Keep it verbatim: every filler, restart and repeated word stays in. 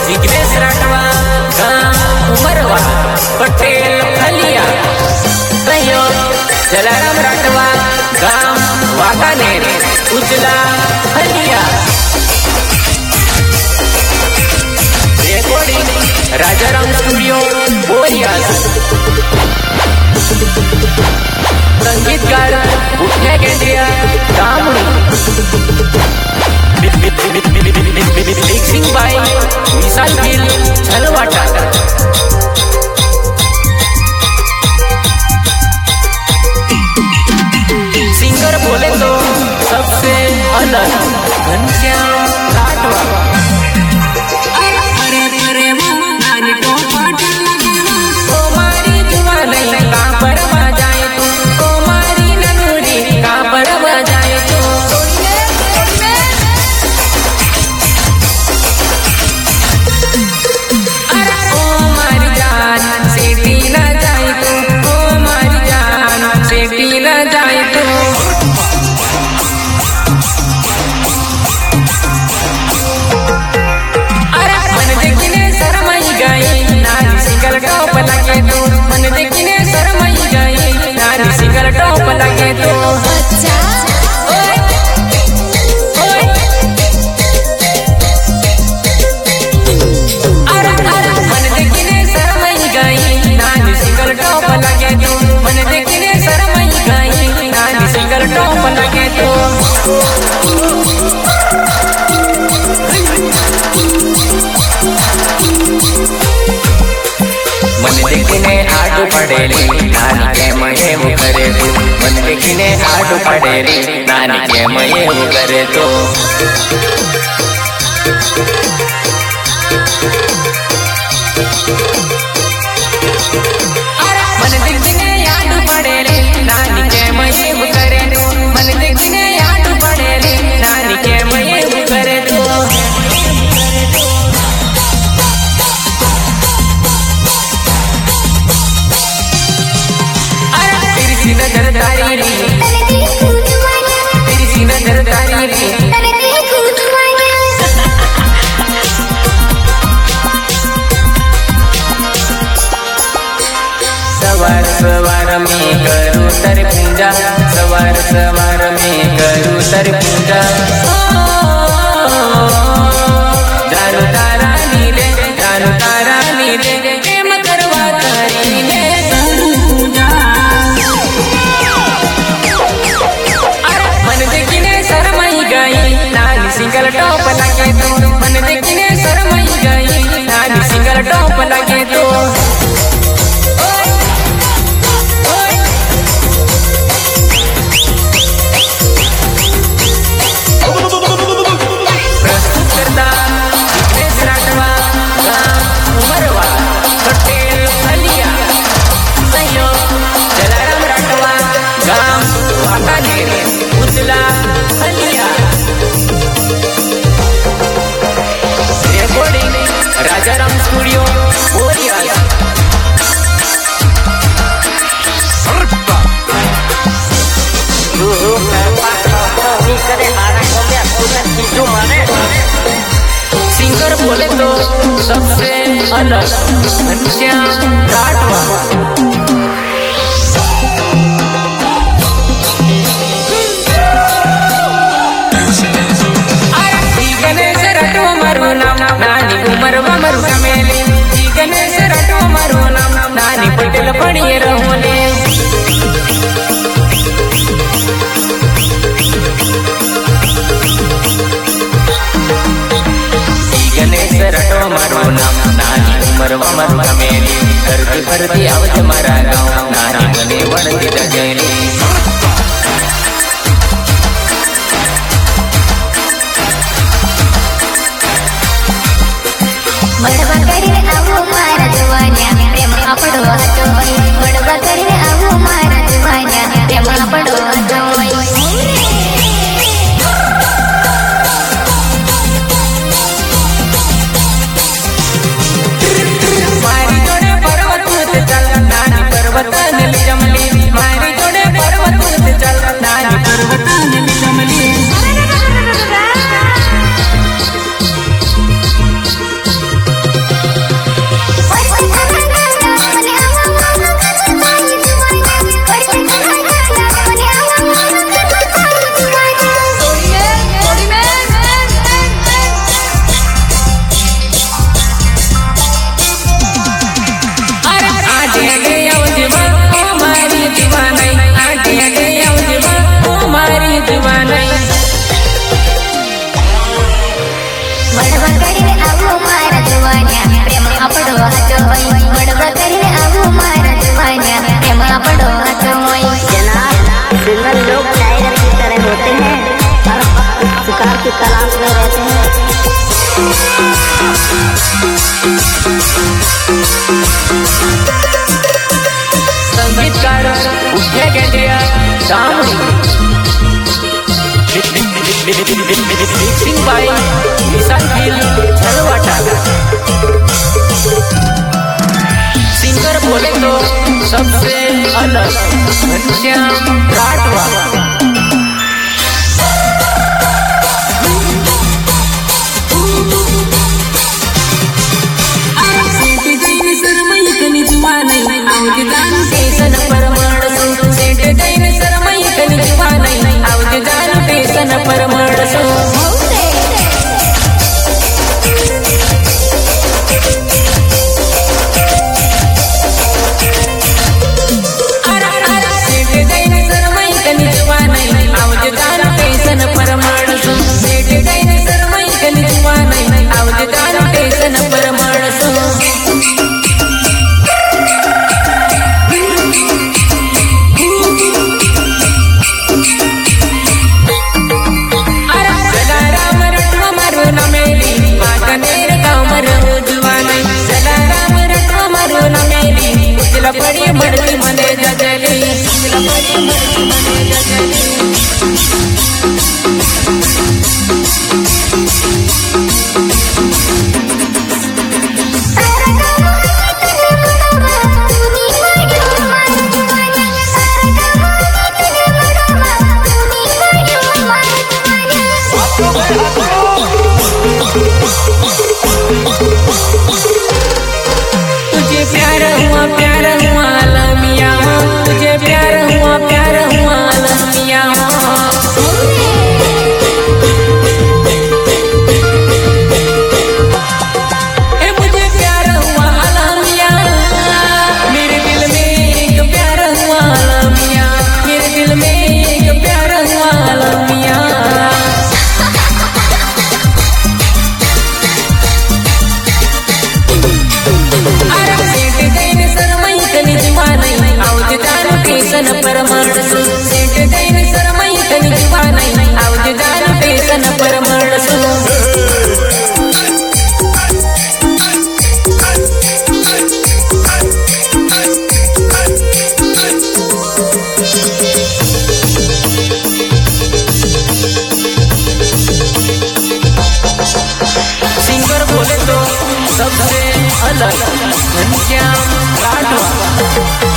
जिग्नेश राठवा गाम उमरवा पटेल खलिया सहयोग जलाराम राठवा गाम वाकानेर उजला खलिया रेकॉर्डिंग राजाराम स्टूडियो बोरिया संगीतकार उठे गेंडिया दामड़ी मिक्सिंग बाय विशाल गिल झलवाटा सिंगर बोले तो सबसे अलग घनश्याम राठवा मन देखने शरमाई गई नारी सिंगल टॉप लगे तो अच्छा अरे अरे मन देखने शरमाई गई नारी सिंगल टॉप लगे तो मन देखने शरमाई गई नारी सिंगल टॉप लगे तो मन देखने आडू पड़ेली नानी के मये वो करे तो मन देखने आडू पड़ेली नानी के मये वो करे तो मन देखने आडू पड़ेली नानी के मये वो करे तो मन देखने आडू पड़ेली नानी के मये वो करे तो नजर तारी रे तेरी सी नजर तारी रे सवार सवार में करूँ तर पूजा सवार सवार में करूँ तर पूजा जानू तारा नीले जानू तारा नीले प्रेम करवा तारी ने सिंगल टॉप लगे तो मन देखने शरमाई गई नानी सिंगल टॉप लगे तो प्रस्तुत करता जिग्नेश राठवा गाम उमरवा पटेल खलिया सहयोग जलाराम राठवा गाम वाकानेर उजला खलिया राजाराम स्टूडियो बोरिया सिंगर बोले तो सबसे अलग घनश्याम राठवा गणेश राठवा मारू नाम नानी उमरवा मरु कमेले गणेश राठवा मारू नाम नानी पटेल पड़िए रहोले गणेश राठवा मारू नाम नानी उमरवा मरु कमेले धरती भरती आवज मारा गाँव नानी बने बढ़ती दजली मडवा કરીને આવો મારા જવાન્યા પ્રેમ આપણો હતો મડવા કરીને આવો મારા જવાન્યા પ્રેમ આપણો હતો મારી જોડે પર્વત ચાલ નાની પર્વત ને જમલી મારી જોડે પર્વત હોય ગડવા કરીને આવું મારા જુવાનિયા એમાં પડો હતો હોય जनाब सिंगल लोग टाइगर की तरह होते हैं हर वक्त शिकार की तलाश में रहते हैं। संगीतकार उठे गंडिया सामने मिक्सिंग बाय विशाल गिल छलवाटा। सिंगर बोले तो सबसे अलग घनश्याम राठवा। बड़ी मर्जी मने जजली तुझे प्यार हुआ प्यार हुआ अलमिया, तुझे प्यार हुआ प्यार हुआ अलमिया। ए मुझे प्यार हुआ अलमिया, मेरे दिल में एक प्यार हुआ अलमिया, मेरे दिल में एक प्यार हुआ अलमिया। परमाण सु सेठ दैन सरमई तनी जुवानई आवज जान पेसन परमाण सु। सिंगर बोले तो सबसे अलग घनश्याम राठवा।